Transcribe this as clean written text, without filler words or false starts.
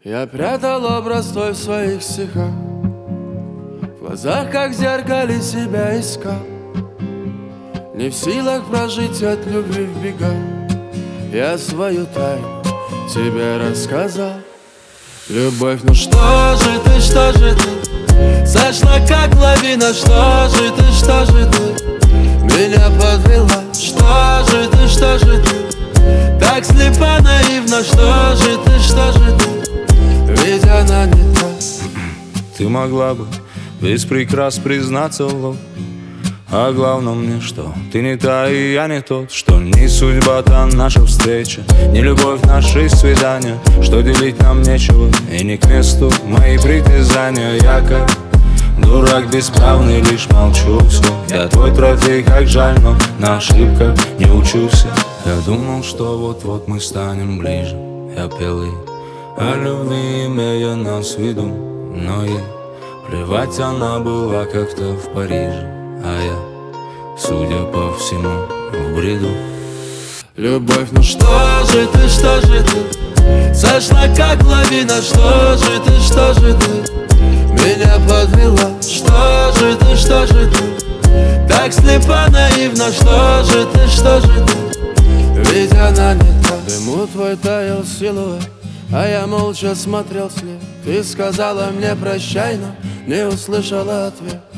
Я прятал образ твой в своих стихах, в глазах, как в зеркале, себя искал. Не в силах прожить от любви в бегах, я свою тайну тебе рассказал. Любовь, ну что же ты, сошла как лавина, что же ты, меня подвела. Что же ты, так слепо, наивно, что же ты, ведь она не та. Ты могла бы без прикрас признаться в лоб, а главное мне, что ты не та и я не тот, что не судьба-то наша встреча, не любовь наши свидания, что делить нам нечего и не к месту мои притязания. Я как дурак бесправный, лишь молчу все. Я твой трофей, как жаль, но на ошибках не учусь. Я думал, что вот-вот мы станем ближе. Я пел ей о любви, имея нас в виду, но ей плевать, она была как-то в Париже, а я, судя по всему, в бреду. Любовь, ну что же ты, сошла как лавина, что же ты, меня подвела. Что же ты, так слепо, наивно, что же ты, ведь она не та. Дыму твой таял силуэт, а я молча смотрел вслед. Ты сказала мне прощай, но не услышала ответ.